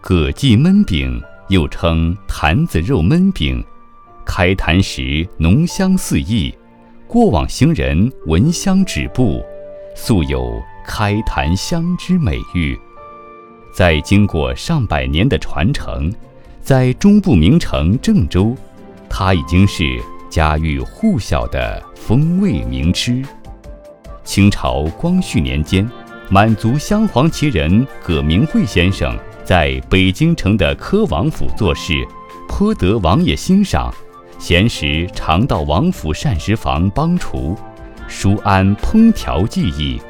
葛记焖饼又称坛子肉焖饼，开坛时浓香四溢，过往行人闻香止步，素有开坛香之美誉。在经过上百年的传承，在中部名城郑州，它已经是家喻户晓的风味名吃。清朝光绪年间，满族镶黄旗人葛明惠先生在北京城的科王府做事，颇得王爷欣赏，闲时常到王府膳食房帮厨，书安烹调技艺，